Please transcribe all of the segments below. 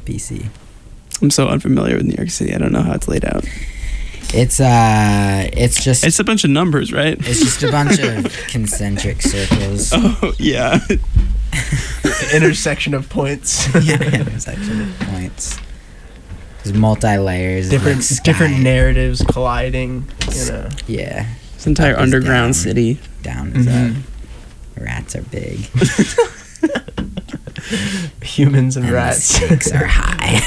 BC. I'm so unfamiliar with New York City. I don't know how it's laid out. It's just It's a bunch of numbers, right? it's just a bunch of concentric circles. Oh, yeah. Intersection of points. Yeah, intersection of points. There's multi-layers. different like sky. different narratives colliding. You know. Yeah. This entire Up is underground down. city. Down is Mhm. up. Rats are big. Humans and And the rats. stakes are high.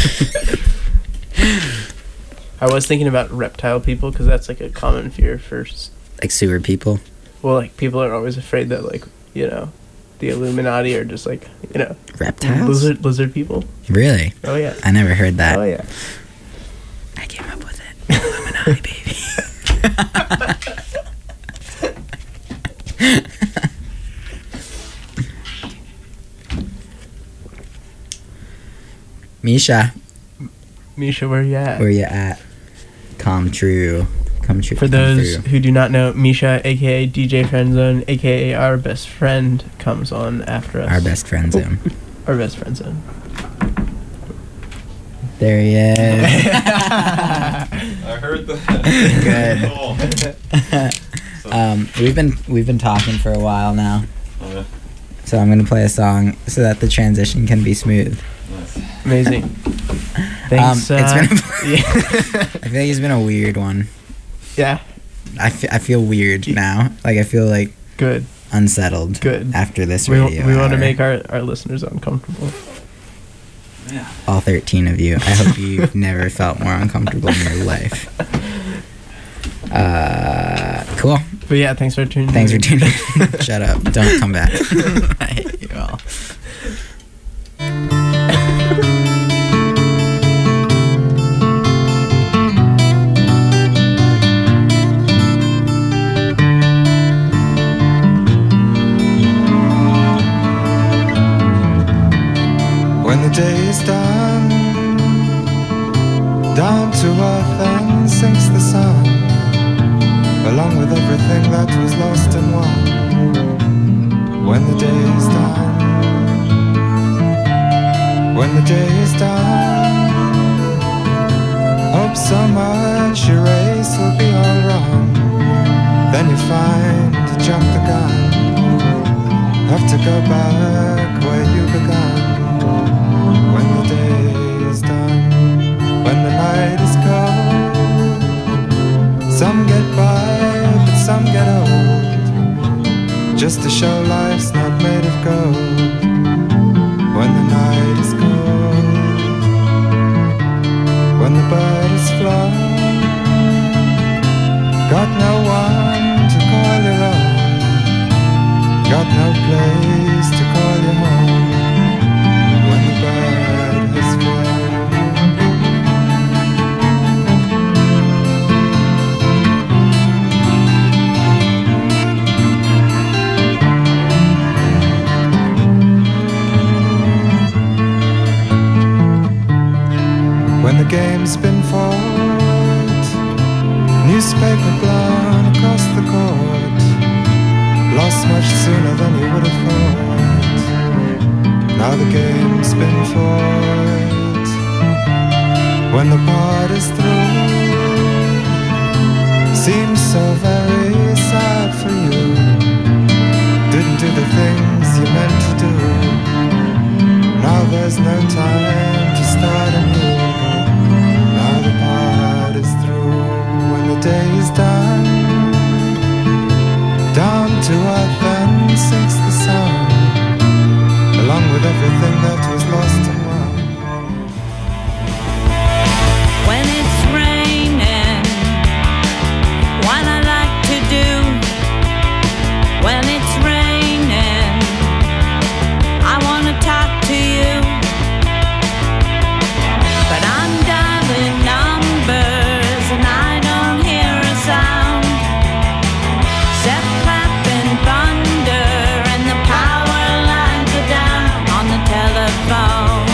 I was thinking about reptile people because that's like a common fear for. Like sewer people. Well, like people are always afraid that like the Illuminati are just like Reptiles? lizard people. Really? Oh yeah. I never heard that. Oh yeah. I came up with it. Illuminati, baby. Misha, Where you at? where you at? Come true. Come true. For come those through. who do not know, Misha, aka DJ Friendzone, aka our best friend, comes on after us. Our best friend zone. Our best friend zone. There he is. I heard that. Good. We've been talking for a while now, Oh, so I'm gonna play a song so that the transition can be smooth. nice. Amazing. Thanks. It's been. yeah. I feel like it's been a weird one. Yeah. I feel weird now. Like I feel like Good. unsettled. Good. After this We radio. want to hour. make our listeners uncomfortable. Yeah. All 13 of you. I hope you've never felt more uncomfortable in your life. Cool. But yeah, thanks for tuning in. Thanks for tuning in. Shut up. Don't come back. I hate you all. When the day is done, down to earth and sinks the sun, along with everything that was lost and won. When the day is done, when the day is done, hope so much your race will be all run. Then you find you jump the gun, have to go back where you began. When the day is done, when the night is cold, some get by, but some get old, just to show life's not made of gold. When the night is cold, when the bird is flown, got no one to call your own, got no place to call your home. When the bird has flown. When the game's been fought, newspaper blown across the court, lost much sooner than you would have thought. Now the game's been fought. When the part is through, seems so very sad for you. Didn't do the things you meant to do. Now there's no time to start anew. Now the part is through. When the day is done, down to earth and sinks the sun, along with everything that was lost and won. When it's raining, what I like to do. When it's raining, I wanna talk to you, but I'm dialing numbers and I don't hear a sound, except clapping thunder and the power lines are down on the telephone.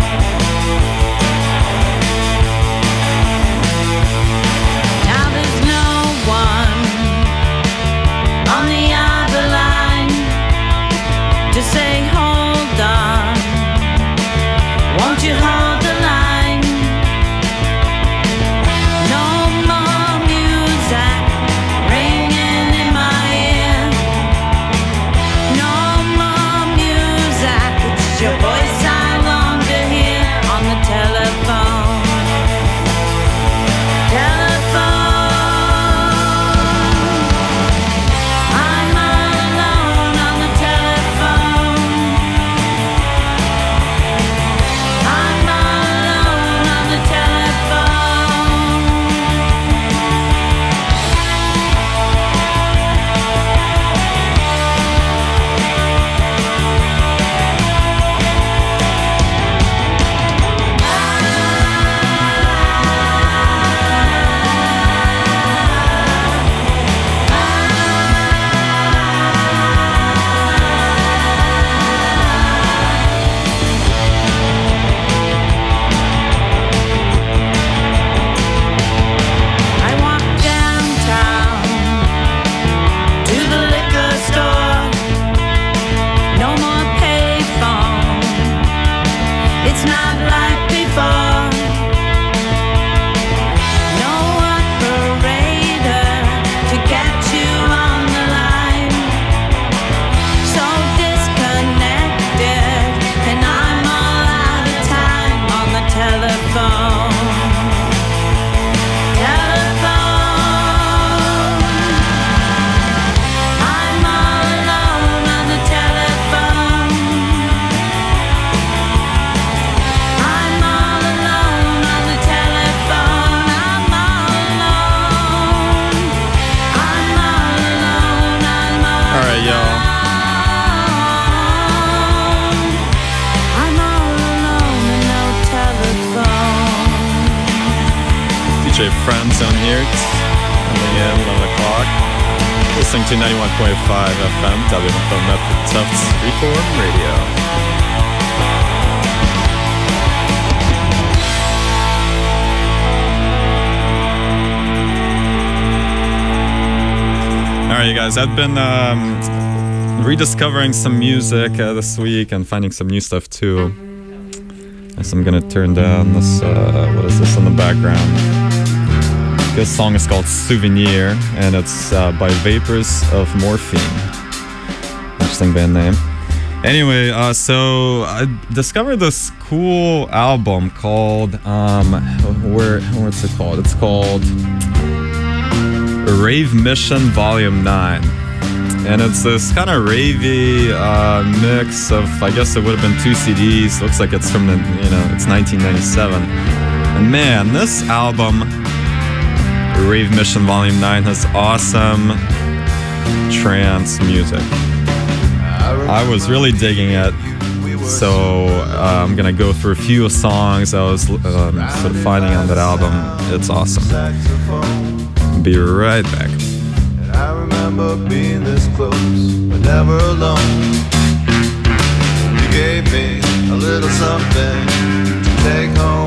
Now there's no one on the other line to say hold on, won't you hold DJ Friendzone here. Coming in 11 o'clock. Listening to 91.5 FM, WFM Medford Tufts Reform Radio. Alright, you guys, I've been rediscovering some music this week and finding some new stuff too. So I'm gonna turn down this, what is this in the background? This song is called Souvenir, and it's by Vapors of Morphine. Interesting band name. Anyway, so I discovered this cool album called, what's it called? It's called Rave Mission Volume 9. And it's this kind of ravey mix of, I guess it would have been 2 CDs. Looks like it's from the, it's 1997. And man, this album, Rave Mission Volume 9, has awesome trance music. I was really digging it. So I'm gonna go through a few songs I was sort of finding on that album. It's awesome. Be right back. I remember being this close, but never alone. You gave me a little something to take home.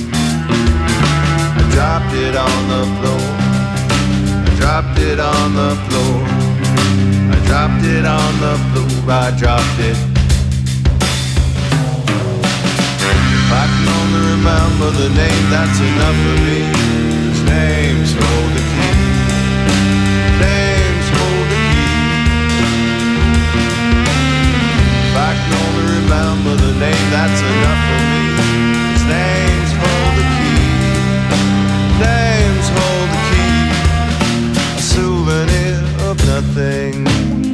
I dropped it on the floor. I dropped it on the floor. I dropped it on the floor. I dropped it. If I can only remember the name, that's enough for me. His name's Hold the Key. Names hold the key. If I can only remember the name, that's enough for me. His names hold the key. Names hold the key. A souvenir of nothing.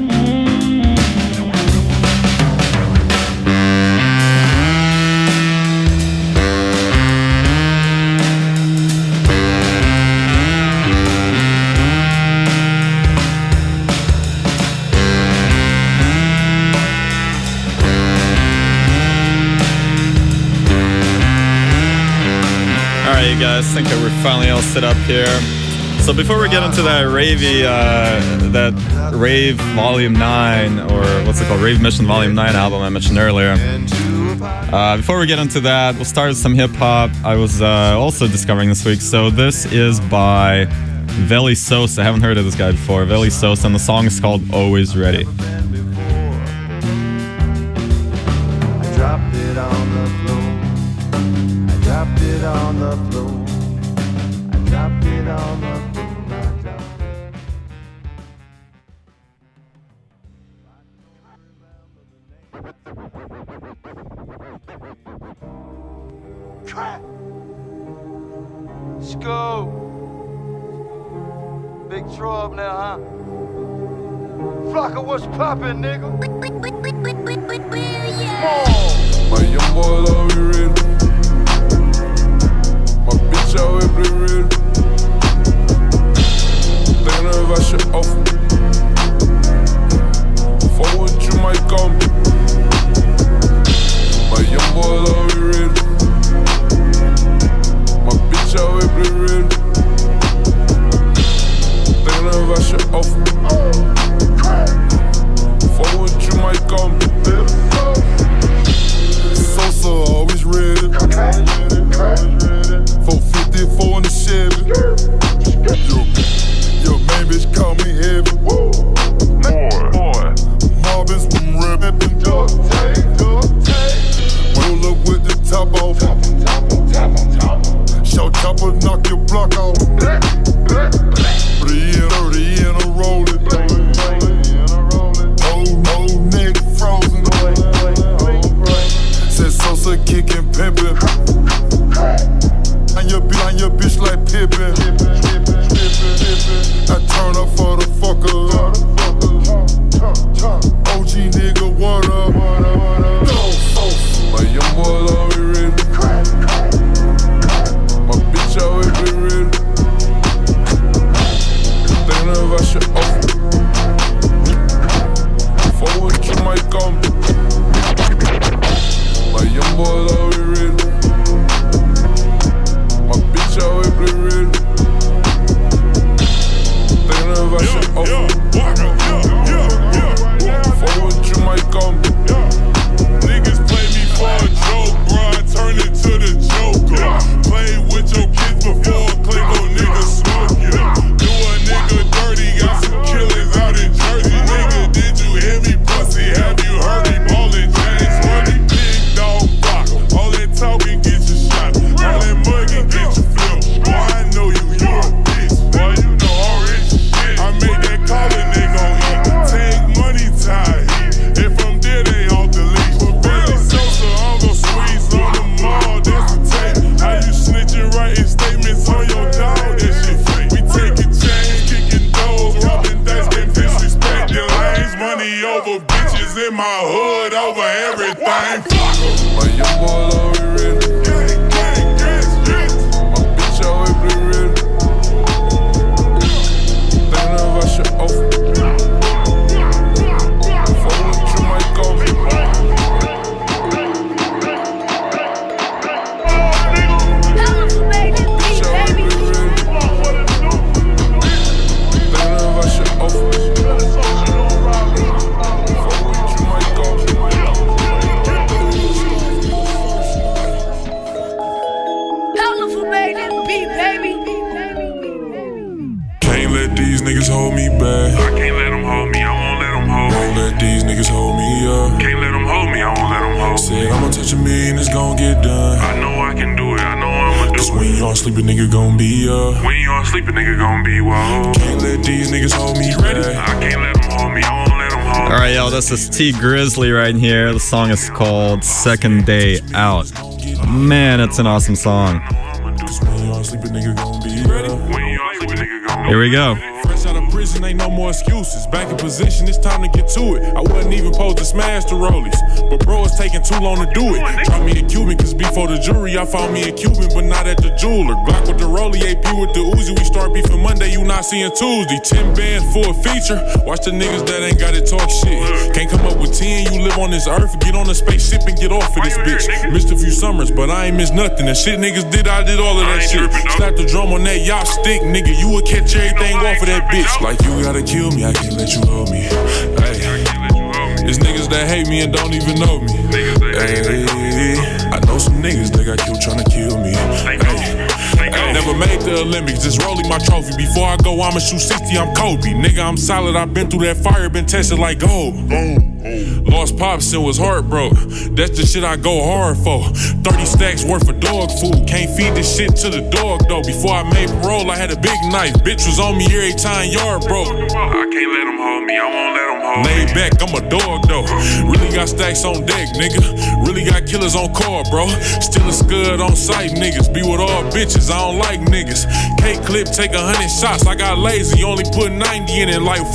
Alright, you guys, think that we're finally all set up here. So before we get into that ravey, that Rave Volume 9, or what's it called, Rave Mission Volume 9 album I mentioned earlier. Before we get into that, we'll start with some hip-hop I was also discovering this week. So this is by Veli Sosa. I haven't heard of this guy before. Veli Sosa, and the song is called Always Ready. I dropped it on the floor. I dropped it on the floor. I dropped it on the floor. I dropped it. Trap. Let's go. Big trouble now, huh? Flocka, what's poppin', nigga? My young boy love you real. My bitch always play real. Thinking if I should offer. Forward you might call me. My young boy love you real. My bitch always play real. Thinking if I should offer. Forward you might call me. Sosa always ready. 454 in the Chevy. Yo, main bitch call me heavy. Boy. Marvin's from rippin'. Roll up with the top off. Shout chopper, knock your block off. 30 in a rollin'. Old nigga frozen. Said Sosa kickin' pimpin'. And your bitch like Pippin'. I turn up for the fucker. OG nigga, what up? My young boy love me real. My bitch always be real. Thinking if I should offer. Forward you might call me. My young boy love me real. My bitch always be real. get done. I know I can do it, I know I'ma do it. Cause when you all sleep, a nigga gon' be When you all sleep, a nigga gon' be whoa. Can't let these niggas hold me ready. I can't let them hold me, I won't let them hold me. Alright, yo, this is T Grizzly right here. The song is called Second Day Out. Man, it's an awesome song. Cause when you all sleep, a nigga gon' be ready. When you all sleep, a nigga gon' be Here we go. Fresh out of prison, ain't no more excuses. Back in position, it's time to get to it. I wasn't even supposed to smash the rollies, but bro, it's taking too long to do it. Drop me a Cuban, cause before the jury, I found me a Cuban, but not at the jeweler. Glock with the rollie, AP with the Uzi. We start beefing Monday, you not seeing Tuesday. 10 bands for a feature. Watch the niggas that ain't got it talk shit. Can't come up with 10, you live on this earth. Get on a spaceship and get off of this bitch. Missed a few summers, but I ain't missed nothing. The shit niggas did, I did all of that shit. Slap the drum on that yacht stick, nigga. You would catch everything off of that bitch. Like you gotta kill me, I can't let you hold me. Hey, there's niggas that hate me and don't even know me. Hey, I know some niggas that got killed trying to kill me. Hey, never made the Olympics, just rolling my trophy. Before I go, I'ma shoot 60, I'm Kobe. Nigga, I'm solid, I've been through that fire, been tested like gold. Lost pops and was heartbroke. That's the shit I go hard for. 30 stacks worth of dog food. Can't feed this shit to the dog though. Before I made parole, I had a big knife. Bitch was on me every time yard broke. I can't let them hold me, I won't let them hold me. Laid back, I'm a dog though. Really got stacks on deck, nigga. Really got killers on call, bro. Still a scud on sight, niggas. Be with all bitches, I don't like niggas. K-clip, take 100 shots. I got lazy, only put 90 in it like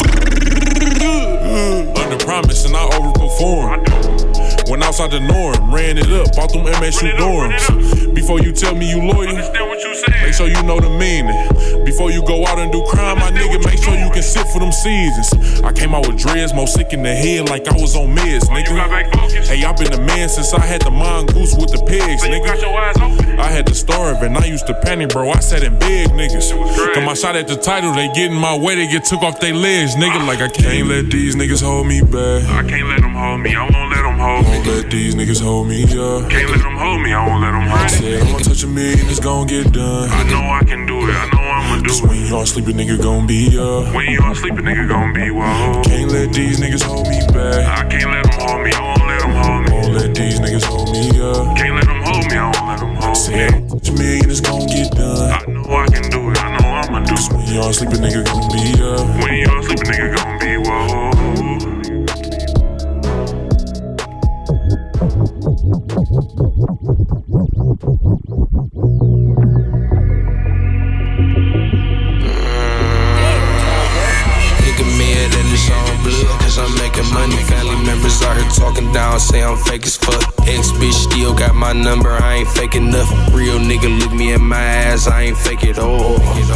under promise and I overperform. Went outside the norm, ran it up, bought them MSU dorms. Before you tell me you loyal, make sure you know the meaning. Before you go out and do crime, my nigga, make sure you can sit for them seasons. I came out with dreads, more sick in the head like I was on meds, nigga. Hey, I been the man since I had the mongoose with the pigs, nigga. I had to starve and I used to panic, bro. I sat in bed, niggas. Come my shot at the title, they get in my way, they get took off their legs, nigga. Like I can't let these niggas hold me back. I can't let them hold me, I won't let them hold me. Won't let these niggas hold me up. Can't let them hold me, I won't let them hold me. I said I'ma touch a million, it's gon' get done. I know I can do it, I know I'ma do it. When you all sleep, a nigga gon' be up. When you all sleep, a nigga gon' be whoa. Can't let these niggas hold me back. I can't let them hold me, I won't let them hold me. Won't let these niggas hold me up. Can't let them hold me, I won't let them hold me. Said I'ma touch a million, it's gon' get done. I know I can do it, I know I'ma do it. When you all sleep, a nigga gon' be up. When you all sleep, a nigga gon' be whoa. I'm making money, family members out here talking down, say I'm fake as fuck. Ex-bitch still got my number, I ain't fake enough. Real nigga look me in my ass, I ain't fake it all.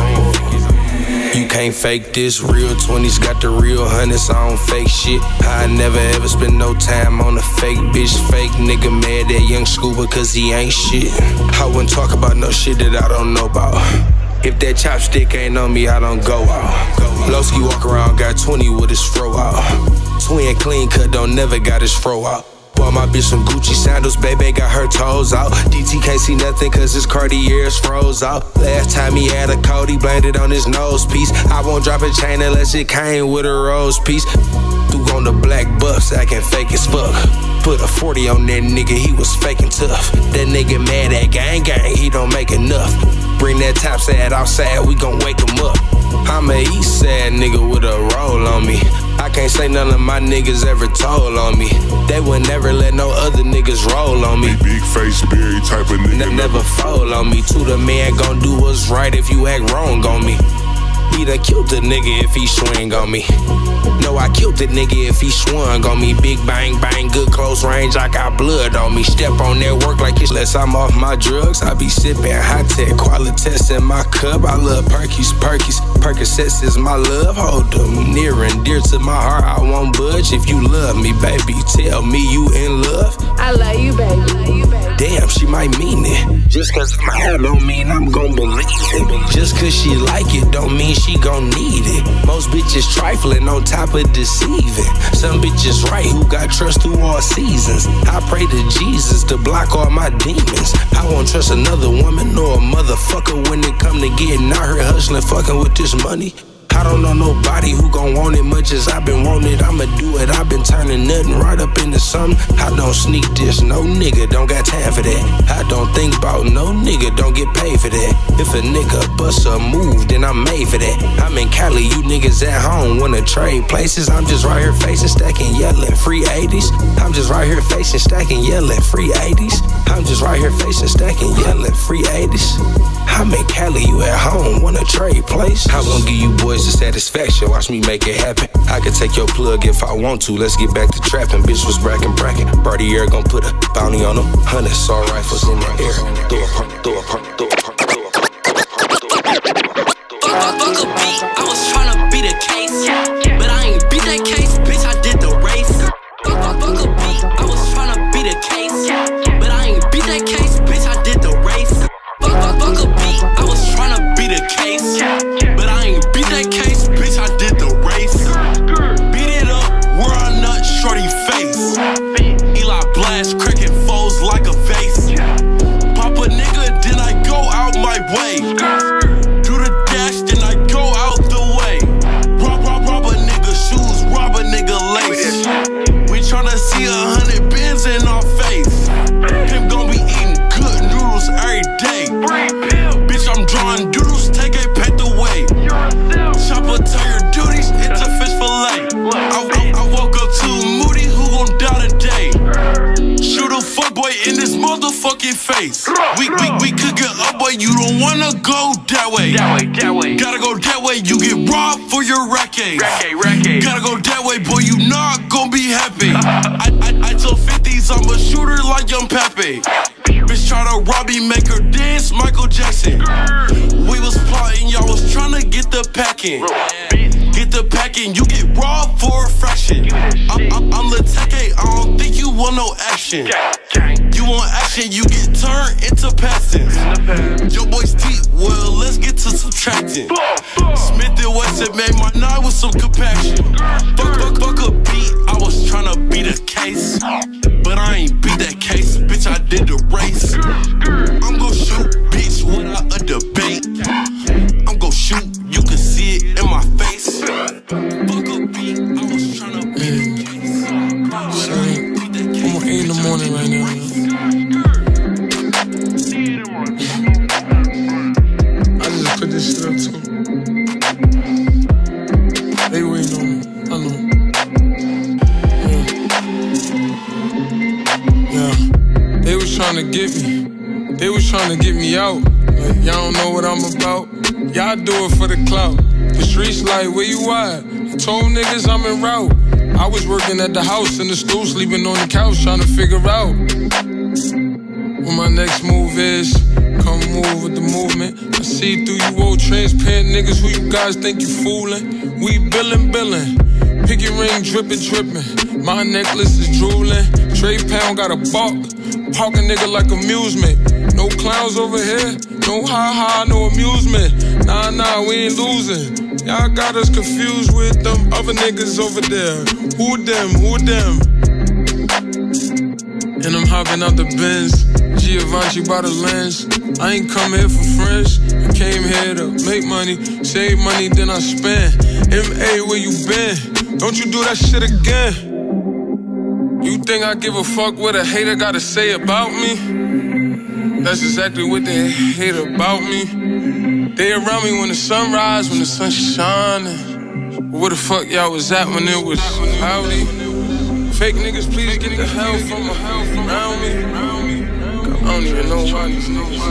You can't fake this, real 20s got the real hundreds, I don't fake shit. I never ever spend no time on a fake bitch. Fake nigga mad at young Scuba cause he ain't shit. I wouldn't talk about no shit that I don't know about. If that chopstick ain't on me, I don't go out. Lowski walk around, got 20 with his fro out. Twin clean cut, don't never got his fro out. Bought my bitch some Gucci sandals, baby got her toes out. DT can't see nothing cause his Cartier's froze out. Last time he had a coat, he blamed it on his nose piece. I won't drop a chain unless it came with a rose piece. Threw on the black buffs, acting fake as fuck. Put a 40 on that nigga, he was faking tough. That nigga mad at gang gang, he don't make enough. Bring that top sad outside, we gon' wake him up. I'm a east side nigga with a roll on me. I can't say none of my niggas ever told on me. They would never let no other niggas roll on me. Big face, berry type of nigga. Never fold on me. To the man gon' do what's right if you act wrong on me. He done killed a nigga if he swing on me. No, I killed a nigga if he swung on me. Big bang bang, good close range, I got blood on me. Step on that work like it's less I'm off my drugs. I be sipping high tech, Qualitas in my cup. I love Perkies, Percocets is my love. Hold them near and dear to my heart, I won't budge. If you love me, baby, tell me you in love. I love you, baby. Damn, she might mean it. Just cause my hair don't mean I'm gon' believe it. Just cause she like it don't mean she gon' need it. Most bitches trifling on top of deceiving. Some bitches right who got trust through all seasons. I pray to Jesus to block all my demons. I won't trust another woman or a motherfucker when it come to getting out here hustling, fucking with this money. I don't know nobody who gon' want it much as I've been wanting it. I'ma do it, I've been turning nothing right up into something. I don't sneak this, no nigga, don't got time for that. I don't think about no nigga, don't get paid for that. If a nigga bust a move, then I'm made for that. I'm in Cali, you niggas at home wanna trade places. I'm just right here facing, stacking, yelling, free 80s. I'm just right here facing, stacking, yelling, free 80s. I'm just right here facing, stacking, yelling, free 80s. I'm in Cali, you at home, wanna trade place. I won't give you boys the satisfaction, watch me make it happen. I could take your plug if I want to, let's get back to trapping. Bitch was bragging. Bartier gon' put a bounty on them. 100 assault rifles in the air. Throw a pump. Fuck a beat, I was tryna beat a case, but I ain't beat that case, bitch, I did the race. Fuck a beat, I was tryna beat a case, but I ain't beat that case, bitch, I did the race. Fuck a beat, I was tryna beat a case, but I ain't beat that case, bitch, I did the race. Beat it up, where I nut shorty face. Eli blast, cracking foes like a vase. Pop a nigga, then I go out my way. Do the dash, then I go out the way. Rob a nigga shoes, rob a nigga lace. We tryna see 100 bins in our face. Him gon' be eating good noodles every day. Bitch, I'm drawing doodles, take a pet away. Chopper tell your duties, it's a fish fillet. I woke up too moody, who gon' die today? Shoot a fuckboy in this motherfucking face. We could get up, but you don't wanna go that way. Gotta go that way, you get robbed for your racket. Gotta go that way, boy, you not gon' be happy. I told 50s I'm a shooter like Young Pepe. Bitch try to rob me, make her dance, Michael Jackson. We was plotting, y'all was tryna get the packing. Get the packing, you get robbed for a fraction. I'm Lateke, I don't think you want no action. You want action, you get turned into passing. Your boy's deep, well, let's get to subtracting. Smith and Wesson made my night with some compassion. Fuck a beat, I was tryna beat a case, but I ain't beat that case, bitch, I did the race. I'm gon' shoot, bitch, without a debate. I'm gon' shoot, you can see it in my face. Fuck a beat, I was tryna beat a case. I'm on 8 in the morning right now. I just put this shit up too. They waiting on me, I know. Yeah. They was trying to get me. They was trying to get me out. Like, y'all don't know what I'm about. Y'all do it for the clout. The streets like, where you at? I told niggas I'm en route. I was working at the house in the stool, sleeping on the couch, trying to figure out what my next move is. Come move with the movement. I see through you old transparent niggas who you guys think you fooling. We billin'. Picky ring drippin'. My necklace is drooling. Trey Pound got a bark. Park a nigga like amusement. No clowns over here. No ha-ha, no amusement. Nah, we ain't losing. Y'all got us confused with them other niggas over there. Who them? And I'm hopping out the Benz. Giovanni by the lens. I ain't come here for friends. I came here to make money, save money, then I spend. M.A., where you been? Don't you do that shit again. You think I give a fuck what a hater gotta say about me? That's exactly what they hate about me. They around me when the sun rise, when the sun's shining. Where the fuck y'all was at when it was cloudy? Fake niggas, please get the hell from around me. I don't even know why these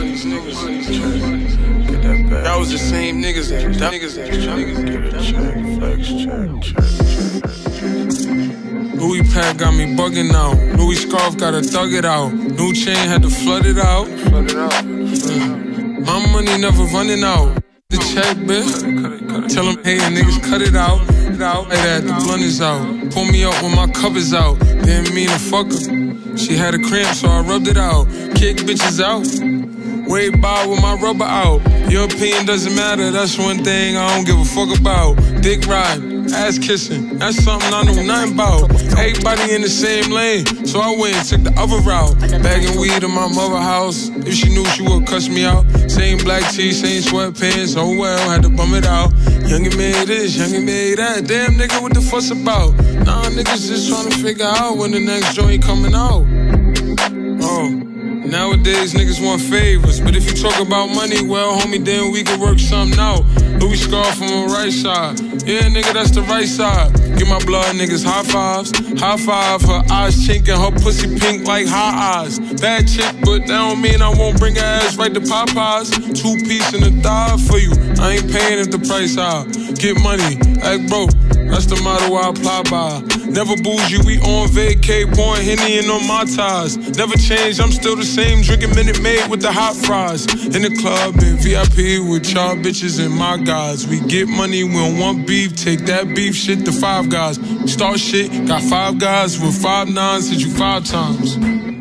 niggas get that back. Y'all was the same niggas that trying to get a check, flex, check. Louis pack got me bugging out. Louis scarf gotta thug it out. New chain had to flood it out. My money never running out. The check, bitch. Tell them, hey, niggas, cut it out. Like that, the blunt is out. Pull me up when my cup is out. Didn't mean to fuck her. She had a cramp, so I rubbed it out. Kick bitches out. Way by with my rubber out. Your opinion doesn't matter, that's one thing I don't give a fuck about. Dick ride. ass kissing, that's something I know nothing about. Everybody in the same lane, so I went and took the other route. Bagging weed in my mother house, if she knew she would cuss me out. Same black tee, same sweatpants, oh well, had to bum it out. Youngin' made this, youngin' made that, damn nigga, what the fuss about? Nah, niggas just tryna figure out when the next joint coming out. Oh, nowadays niggas want favors, but if you talk about money, well, homie, then we can work something out. Louis scarf from the right side, yeah, nigga, that's the right side. Give my blood niggas high fives, high five. Her eyes chinking, her pussy pink like high eyes. Bad chick, but that don't mean I won't bring her ass right to Popeyes. 2-piece and a thigh for you, I ain't paying if the price high. Get money, act broke, that's the motto I apply by. Never bougie, we on vacay, pouring Henny and on my ties. Never change, I'm still the same, drinking Minute Maid with the hot fries. In the club, in VIP with y'all bitches and my guys. We get money, we don't want beef, take that beef shit to 5 guys. Start shit, got 5 guys with 5 nines, hit you 5 times.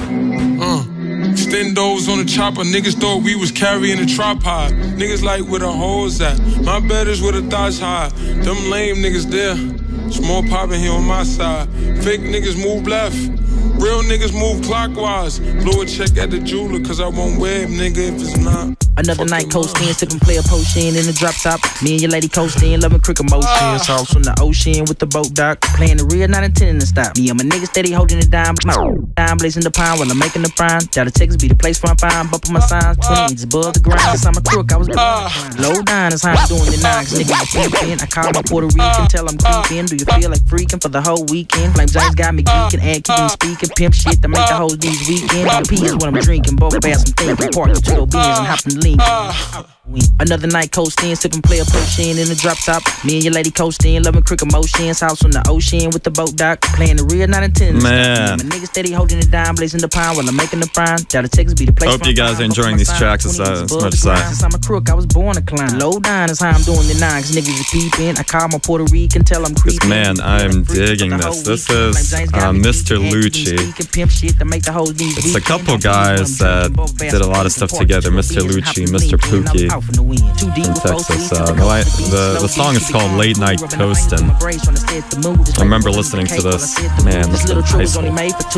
Extendos on the chopper, niggas thought we was carrying a tripod. Niggas like where the hoes at, my bed is where the thoughts high. Them lame niggas there, small poppin' here on my side. Fake niggas move left, real niggas move clockwise. Blow a check at the jeweler, cause I won't wear it, nigga, if it's not. Another night coasting, sipping player potion in the drop top. Me and your lady coasting, loving cricket motion. Sauce on the ocean with the boat dock. Playing the real, not intending to stop. Me and my niggas steady holding it down. Dime blazing the pine while I'm making the prime. Down to Texas be the place where I'm fine. Bumping my signs, 20 inches above the ground. Since I'm a crook, I was low down is how I'm doing it now. Cause niggas pimpin'. I call my Puerto Rican, tell I'm creeping. Do you feel like freaking for the whole weekend? Flame James got me geeking and keep me speaking. Pimp shit to make the whole these weekend. P is what I'm drinking. Both bass I'm thinking. Park the 2 beers and hop in the link. Another night coasting, sipping player potion in the drop top. Me and your lady coasting, loving cricket motions. House on the ocean with the boat dock. Playing the real, not intending. Man, my niggas steady holding it down, blazing the pine while I'm making the prime. Down to Texas be the place. Hope you guys are enjoying these tracks as much as I. Since I'm a crook, I was born to climb. Low down is how I'm doing the nine. Cause niggas are peeping. I call my Puerto Rican, tell I'm creeping. Man, I'm digging this. This is Mr. Lucci. It's a couple guys that did a lot of stuff together. Mr. Lucci, Mr. Pookie in Texas. The song is called Late Night Coastin'. I remember listening to this, man, this was high school.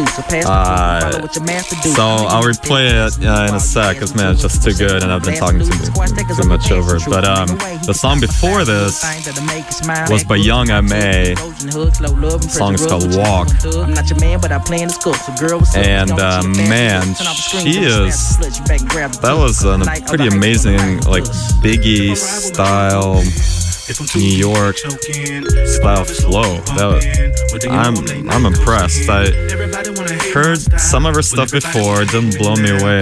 So I'll replay it in a sec, because man, it's just too good and I've been talking too much over it. But the song before this was by Young M.A. The song is called Walk. And man, that was a pretty amazing, like, Biggie style, New York style flow. I'm impressed. I heard some of her stuff before. It didn't blow me away.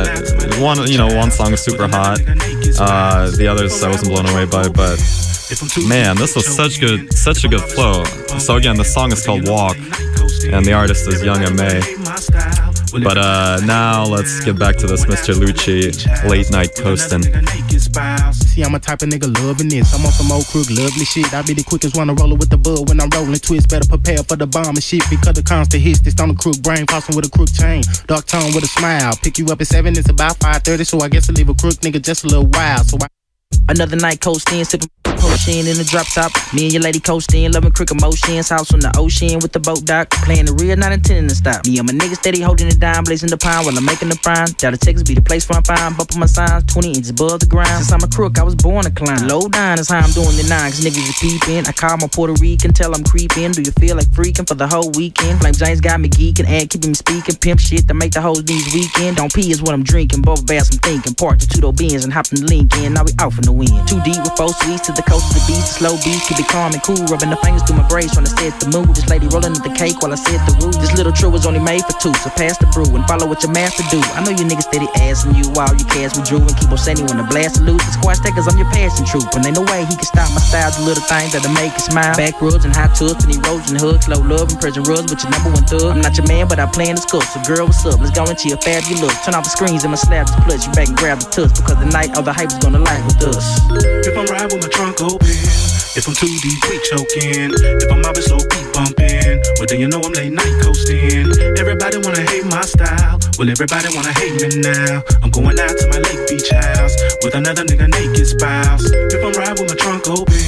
One song was super hot. The others I wasn't blown away by, but man, this was such a good flow. So again, the song is called Walk, and the artist is Young M.A. But now let's get back to this Mr. Lucci, Late Night Coastin'. See, I'm a type of nigga loving this. I'm on some old crook, lovely shit. I be the quickest one to roll it with the bud when I'm rolling twist. Better prepare for the bomb and shit, because the constant hits. This on the crook brain, crossing with a crook chain. Dark tone with a smile. Pick you up at 7, it's about 5:30, so I guess I leave a crook nigga just a little while. Another night coasting, sipping potion in the drop top. Me and your lady coasting, loving cricket motions. House on the ocean with the boat dock. Playing the real, not intending to stop. Me and my niggas steady holding it down, blazing the pine while I'm making the prime. Down to Texas be the place where I'm fine. Bumping my signs, 20 inches above the ground. Since I'm a crook, I was born to climb. Low down is how I'm doing the nine, cause niggas are peeping. I call my Puerto Rican, tell I'm creeping. Do you feel like freaking for the whole weekend? Flame James got me geeking and keeping me speaking. Pimp shit to make the whole these weekend. Don't pee is what I'm drinking. Both bass I'm thinking. Park the 2 Benz and hop in the Lincoln. Now we out from the wind. Too deep with 4 sweets to the coast of the beach. Slow beat, keep it calm and cool. Rubbing the fingers through my braids, trying to set the mood. This lady rolling at the cake while I set the roof. This little true was only made for 2, so pass the brew and follow what your master do. I know you niggas steady asking you while you cast we drew and keep on sending when the blast salute. The squash takers, I'm your passing troop, and ain't no way he can stop my style. The little things that'll make you smile. Back rubs and hot tubs, and erosion hooks, slow love and prison rubs with your #1 thug. I'm not your man, but I play in the skull. So girl, what's up? Let's go into your fabulous. Turn off the screens and my slap the plus. You back and grab the tuss, because the night all the hype is gonna light with us. If I'm riding with my trunk open, if I'm too deep, we choking. If I'm mobbing, so keep bumping. Well, then you know I'm late night coasting. Everybody wanna hate my style. Well, everybody wanna hate me now. I'm going out to my Lake Beach house with another nigga naked spouse. If I'm riding with my trunk open,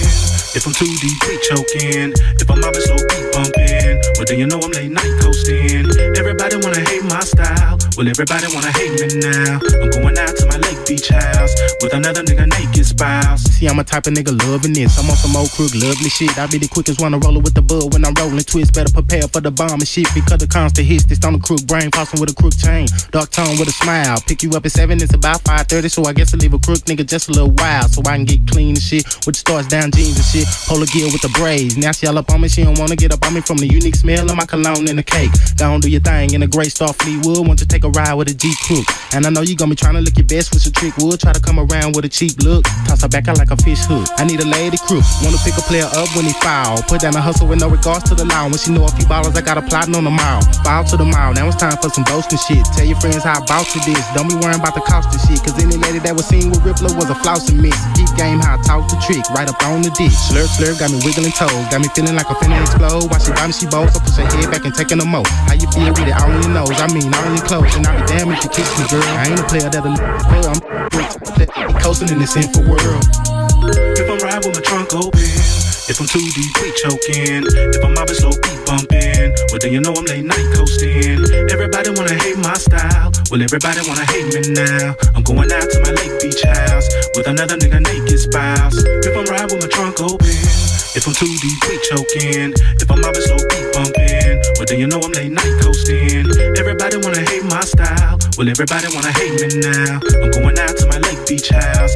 If I'm too deep, we choking. If I'm mobbing, so keep bumping. Well, then you know I'm late night coasting. Everybody wanna hate my style. Well, everybody wanna hate me now. I'm going out to my Lake Beach house with another nigga naked spouse. See, I'm a type of nigga loving this. I'm on some old crook, lovely shit. I be the quickest one to roll it with the bud when I'm rolling twist. Better prepare for the bomb and shit because the constant hits. This on the crook brain, tossing with a crook chain. Dark tone with a smile. Pick you up at 7, it's about 5:30. So I guess I leave a crook nigga just a little while so I can get clean and shit. With the stars down jeans and shit. Polar gear with the braids. Now she all up on me, she don't wanna get up on me from the unique smell of my cologne and the cake. Go on, do your thing in a gray Star Fleetwood. Want to take a ride with a G crook. And I know you gonna be trying to look your best with your trick wood. Try to come around with a cheap look. Toss her back out like a fish hook. I need a lady crook. Wanna pick a player up when he foul. Put down a hustle with no regards to the law. When she know a few ballers, I got a plotting on the mile. Foul to the mile. Now it's time for some boasting shit. Tell your friends how I bout to this. Don't be worrying about the cost of shit. Cause any lady that was seen with Rippler was a flossing miss. Deep game how I talk the trick. Right up on the dick. Slurp, slurp, got me wiggling toes. Got me feeling like I'm finna explode. While she buy me, she bold. So push her head back and taking a mo. How you feel with it? I only knows. I mean, I only close. And I be damn if you kiss me, girl. I ain't a player that'll I'm coasting in this info world. If I'm riding with my trunk open, if I'm too deep, we choking. If I'm mobbing, so keep bumping. Well, then you know I'm late night coasting. Everybody wanna hate my style. Well, everybody wanna hate me now. I'm going out to my Lake Beach house with another nigga naked spouse. If I'm riding with my trunk open, if I'm too deep, we choking. If I'm mobbing, so keep bumping. Well, then you know I'm late night coasting. Everybody wanna hate my style. Well, everybody wanna hate me now. I'm going out to my Lake Beach house.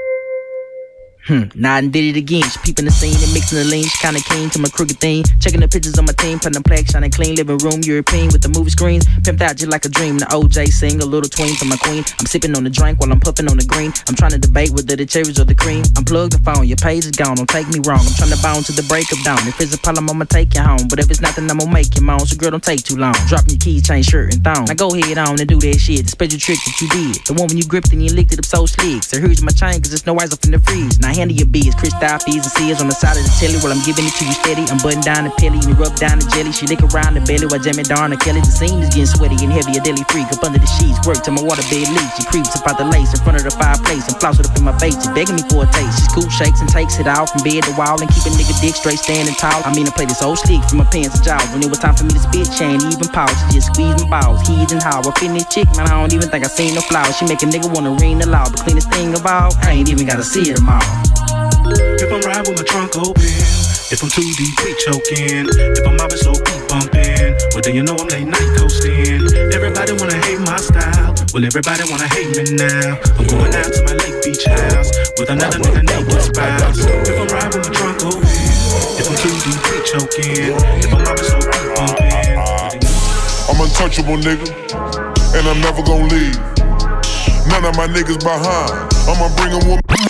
Nah, I did it again. She peeping the scene and mixing the lean. She kinda keen to my crooked thing. Checking the pictures on my team, putting the plaque, shining clean. Living room, European with the movie screens. Pimped out just like a dream. The OJ sing a little tween to my queen. I'm sipping on the drink while I'm puffing on the green. I'm trying to debate whether the cherries or the cream. I'm plugged the phone, your page is gone. Don't take me wrong. I'm trying to bound to the break of dawn. If it's a problem, I'ma take you home. But if it's not, then I'm gonna make you moan. So girl, don't take too long. Dropping your keys, chain, shirt, and thong. Now go ahead on and do that shit. The special trick that you did. The one when you gripped and you licked it up so slick. So here's my chain, cause there's no ice up in the freeze. Now handle your biz, Chris style fees and seals on the side of the telly while I'm giving it to you steady. I'm butting down the pilly and you rub down the jelly. She lick around the belly while jamming down the Kelly. The scene is getting sweaty and heavy, a daily freak up under the sheets. Work till my water bed leaks. She creeps up out the lace in front of the fireplace and floss it up in my face. She begging me for a taste. She scoop shakes and takes it out from bed to wall and keep a nigga dick straight standing tall. I mean, I play this old slick from my pants and jaws. When it was time for me to spit, she ain't even pause. She just squeeze my balls, he's and how. I fit this chick, man, I don't even think I seen no flaws. She make a nigga wanna ring the law. The cleanest thing of all, I ain't even gotta see it tomorrow. If I'm riding with my trunk open, if I'm too deep, we choking. If I'm mobbing, so keep bumping. Well, then you know I'm late night coasting. Everybody wanna hate my style. Well, everybody wanna hate me now. I'm going out to my Lake Beach house with another nigga naked spouse. If I'm riding with my trunk open, if I'm too deep, we choking. If I'm mobbing, so keep bumping. I'm untouchable, nigga, and I'm never gonna leave. None of my niggas behind. I'ma bring them with me.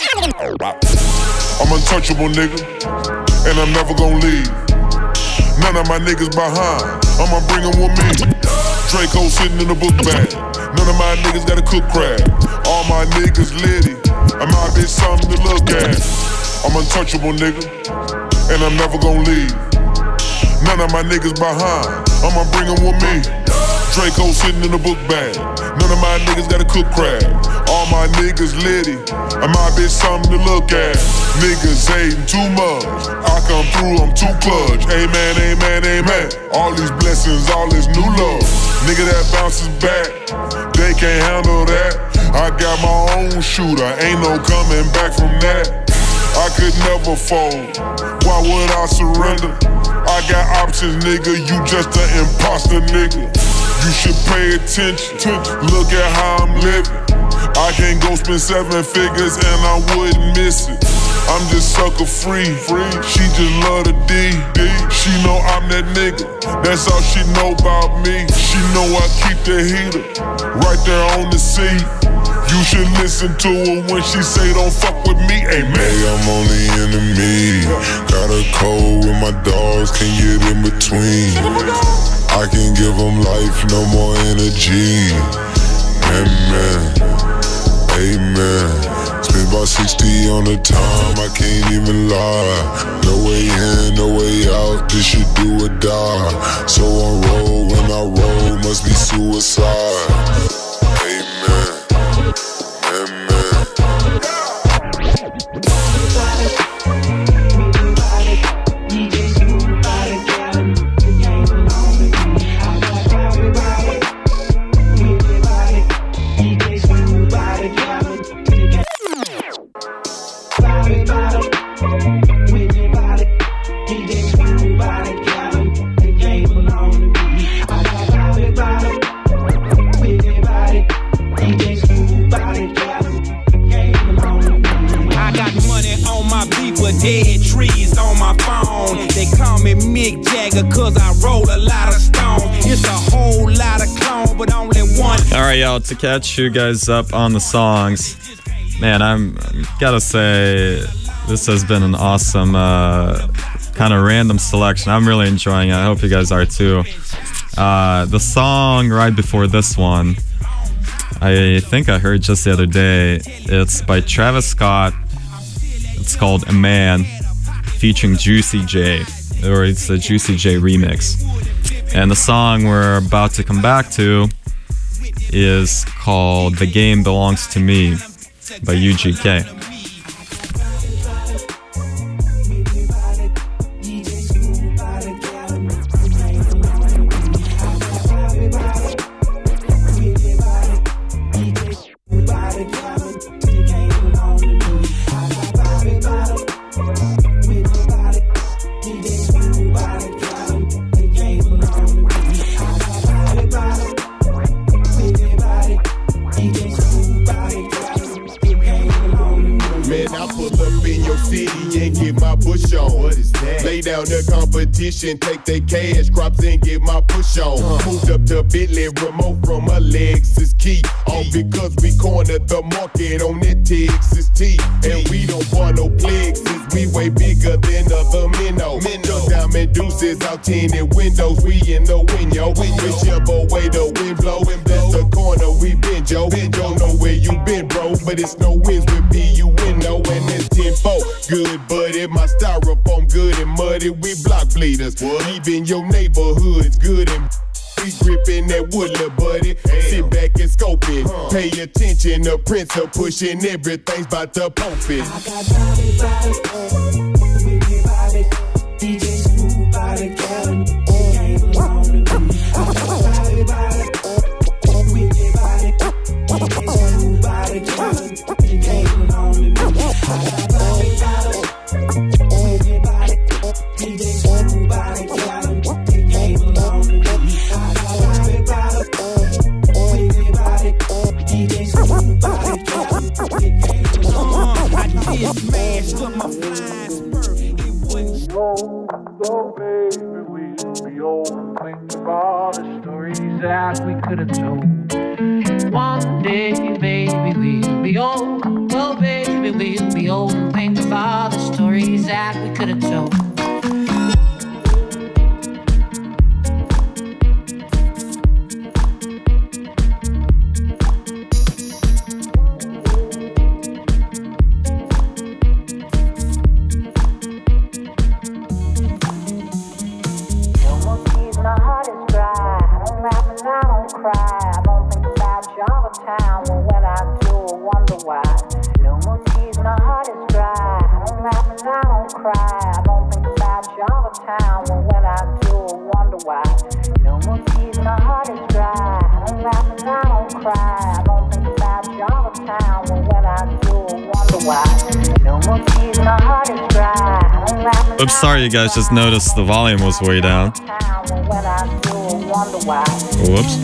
I'm untouchable, nigga, and I'm never gonna leave. None of my niggas behind. I'ma bring them with me. Draco sitting in the book bag. None of my niggas got a cook crab. All my niggas litty. I might be something to look at. I'm untouchable, nigga, and I'm never gonna leave. None of my niggas behind. I'ma bring them with me. Draco sitting in the book bag. None of my niggas got a cook crab. All my niggas litty. I might be something to look at. Niggas hating too much. I come through, I'm too clutch. Amen, amen, amen. All these blessings, all this new love. Nigga that bounces back, they can't handle that. I got my own shooter, ain't no coming back from that. I could never fold. Why would I surrender? I got options, nigga. You just an imposter, nigga. You should pay attention. Look at how I'm living. I can't go spend 7 figures and I wouldn't miss it. I'm just sucker free. She just love the D. She know I'm that nigga. That's all she know about me. She know I keep the heater right there on the seat. You should listen to her when she say don't fuck with me, amen. Hey, I'm on the enemy. Got a cold with my dogs, can't get in between. I can give them life, no more energy. Amen, amen. Spent about 60 on the time, I can't even lie. No way in, no way out, this shit do or die. So on roll, when I roll, must be suicide. Amen, amen. I got money on my beeper, dead trees on my phone. They call me Mick Jagger cause I roll a lot of stone. It's a whole lot of clone, but only one. Alright, y'all, to catch you guys up on the songs, man, I'm gotta say, this has been an awesome kind of random selection. I'm really enjoying it. I hope you guys are too. The song right before this one, I think I heard just the other day. It's by Travis Scott. It's called A Man, featuring Juicy J, or it's a Juicy J remix. And the song we're about to come back to is called The Game Belongs to Me by UGK. Take their cash crops and get my push on. Moved up to Bentley, remote from a Lexus key. All because we cornered the market on that Texas T. And we don't want no plexus, we way bigger than other minnows. Just diamond deuces out tinted windows, we in the window. Whichever way the wind blow, that's the corner we been, Joe. Don't know where you been, bro, but it's no wins with B-U-N-O and it's 10-4. Good buddy, my styrofoam good and muddy, we block bleeders. Even your neighborhood's good and we gripping that wood, little buddy. Sit back and scope it. Pay attention, the prince are pushing, everything's about to pump it. I got body, DJ Smooth body, Kevin. Game along with me. I got body, DJ Smooth body, Kevin. Game along with me. I got body, DJ Smooth body, Kevin. Game along with me. I just smashed up my flying spur. It wouldn't go, baby, we'll be old. Think about the stories that we could have told. One day, baby, we'll be old. Oh, baby, we'll be old. Think about the stories that we could have told. Oops, sorry you guys just noticed the volume was way down. Whoops.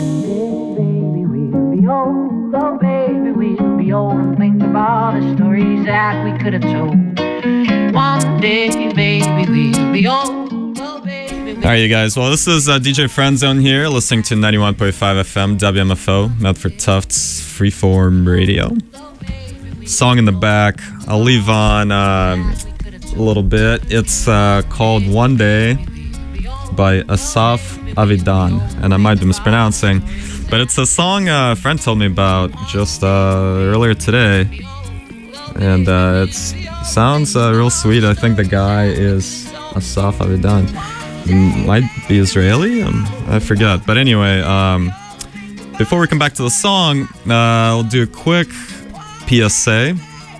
Think about the stories that we could have told. One day, baby, we'll be old. Alright, you guys. Well, this is DJ Friendzone here, listening to 91.5 FM WMFO, Medford Tufts Freeform Radio. Song in the back, I'll leave on a little bit. It's called One Day by Asaf Avidan, and I might be mispronouncing, but it's a song a friend told me about just earlier today, and it sounds real sweet. I think the guy is Asaf Avidan. Might be Israeli, I forget. But anyway, before we come back to the song, I'll do a quick PSA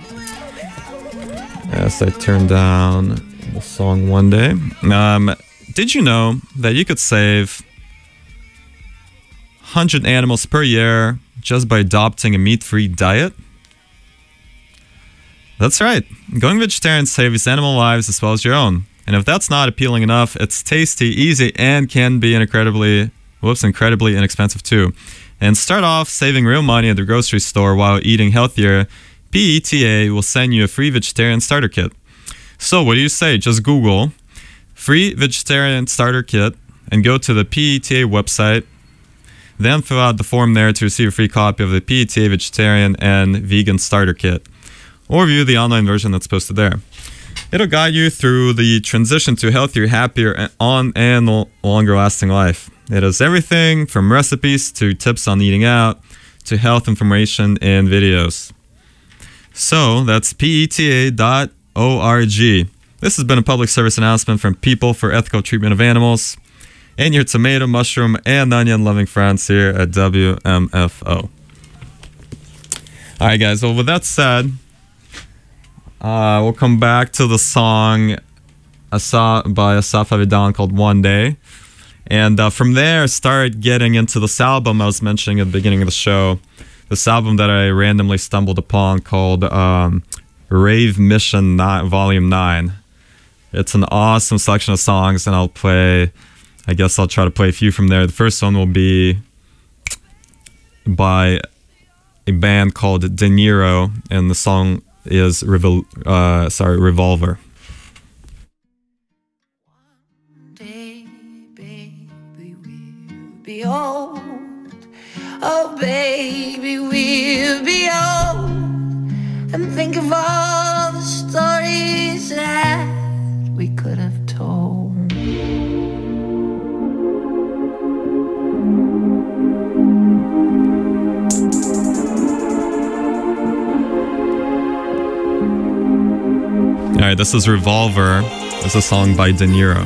as I turn down the song One Day. Did you know that you could save 100 animals per year just by adopting a meat-free diet? That's right. Going vegetarian saves animal lives as well as your own. And if that's not appealing enough, it's tasty, easy, and can be incredibly inexpensive too. and start off saving real money at the grocery store while eating healthier, PETA will send you a free vegetarian starter kit. So what do you say? Just Google free vegetarian starter kit and go to the PETA website. Then fill out the form there to receive a free copy of the PETA vegetarian and vegan starter kit, or view the online version that's posted there. It'll guide you through the transition to a healthier, happier, and longer lasting life. It has everything from recipes to tips on eating out to health information and videos. So that's PETA.org. This has been a public service announcement from People for Ethical Treatment of Animals and your tomato, mushroom, and onion loving friends here at WMFO. Alright guys, well with that said, we'll come back to the song by Asaf Avidan called One Day. And from there, start getting into this album I was mentioning at the beginning of the show. This album that I randomly stumbled upon called Rave Mission Volume 9. It's an awesome selection of songs, and I'll try to play a few from there. The first one will be by a band called De Niro, and the song is Revolver. Be old, oh baby, we'll be old, and think of all the stories that we could have told. Alright, this is Revolver. It's a song by De Niro.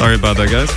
Sorry about that, guys.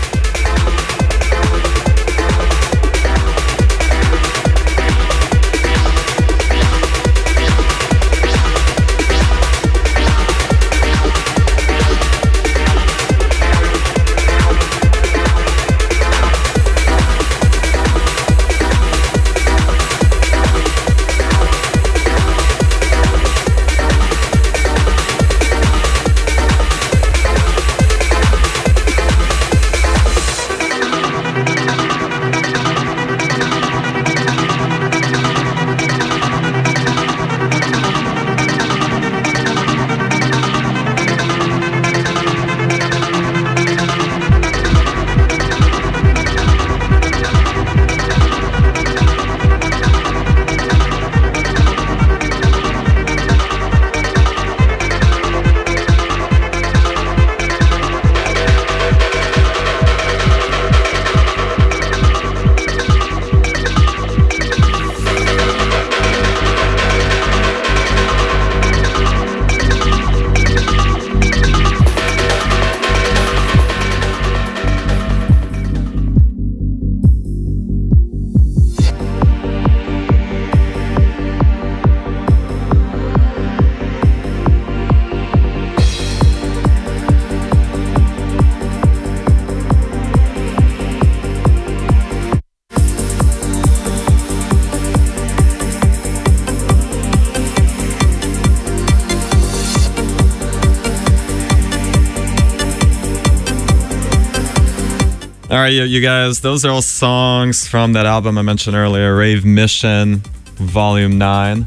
All right, you guys, those are all songs from that album I mentioned earlier, Rave Mission, Volume 9.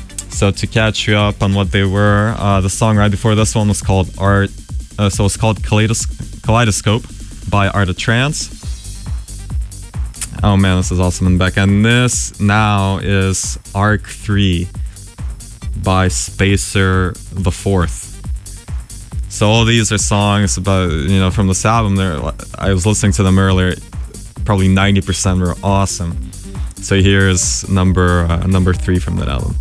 So to catch you up on what they were, the song right before this one was called it's called Kaleidoscope by Art of Trance. Oh man, this is awesome in the back. And this now is Arc 3 by Spacer the Fourth. So all these are songs about, from this album. I was listening to them earlier. Probably 90% were awesome. So here's number 3 from that album.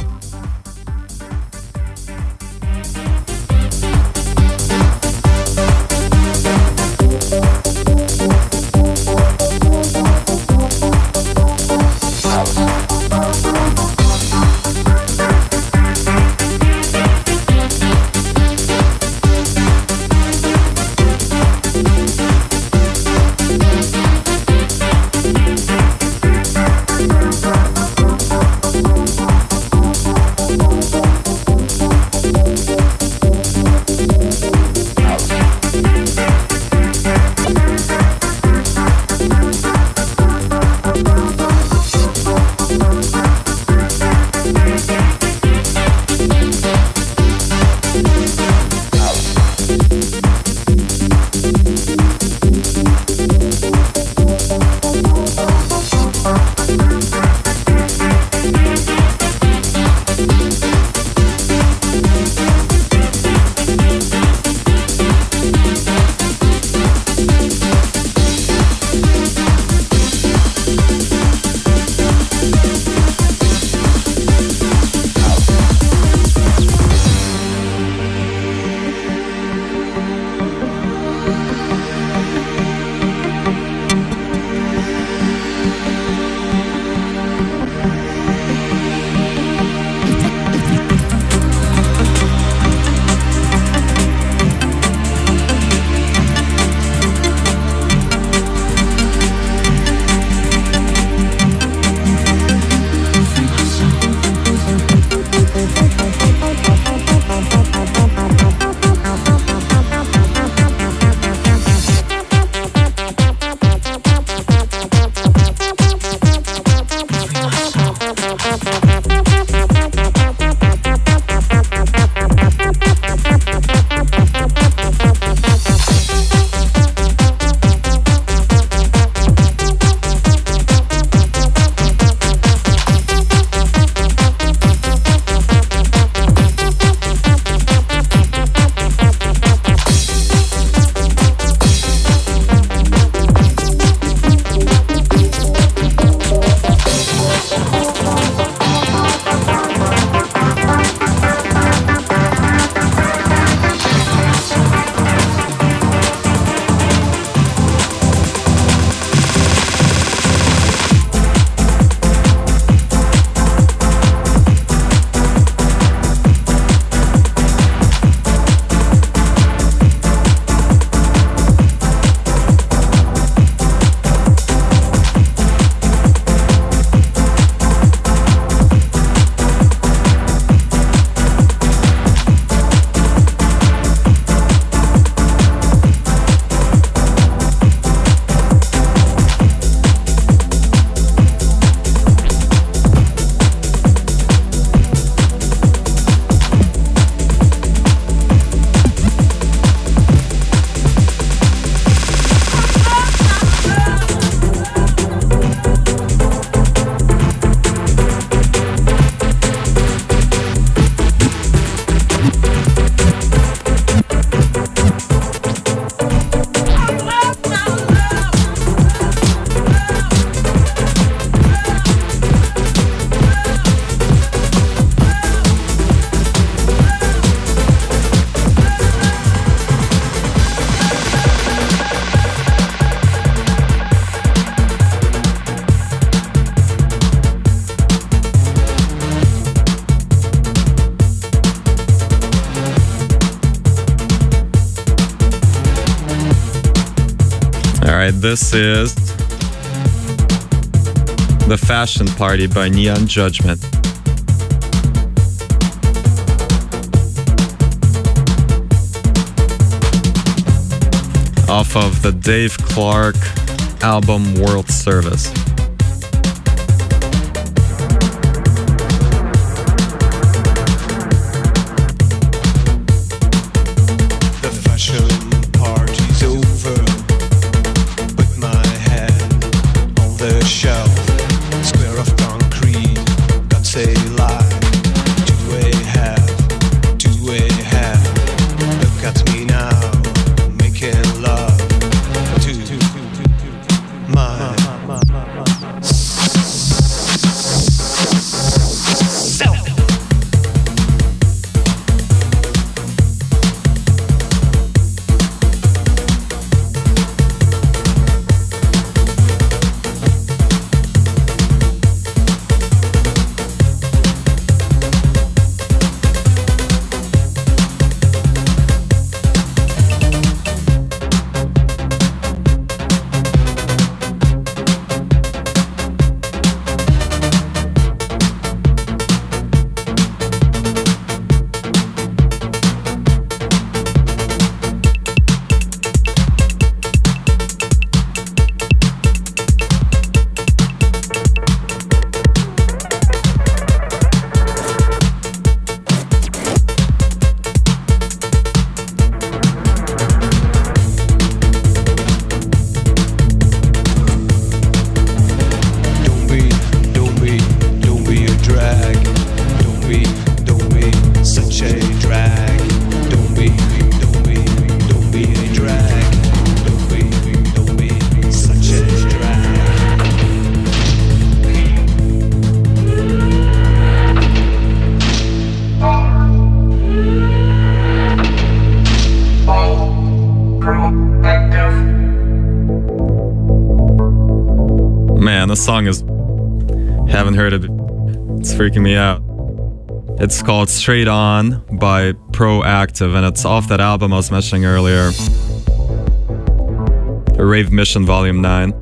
Alright, this is The Fashion Party by Neon Judgment. Off of the Dave Clark album World Service. The fashion party's over. Put my hand on the shelf. Square of concrete, God say lie. 2 a.m., 2 a.m. Look at me now, making love to my self. Man, this song is... Haven't heard it. It's freaking me out. It's called Straight On by Proactive, and it's off that album I was mentioning earlier. Rave Mission Volume 9.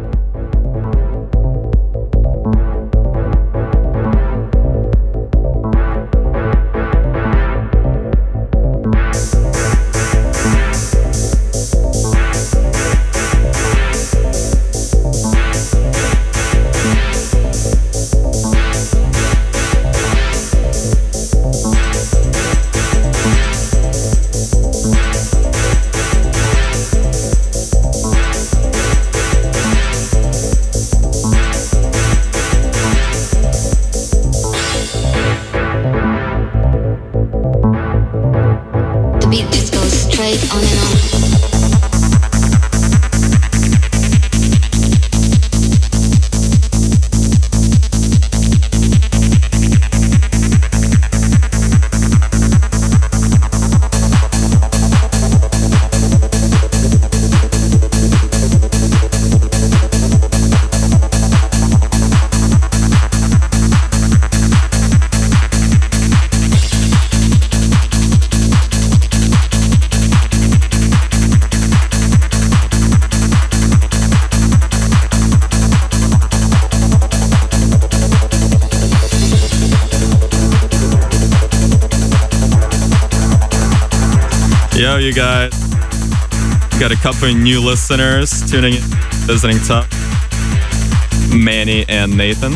Yo, you guys. Got a couple of new listeners tuning in, visiting Tough. Manny and Nathan.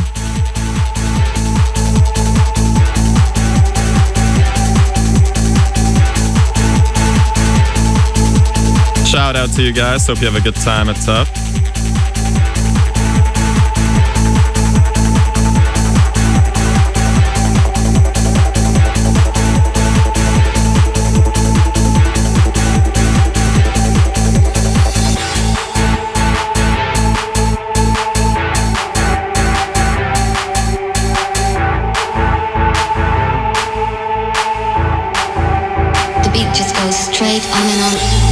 Shout out to you guys. Hope you have a good time at Tough. The beat just goes straight on and on.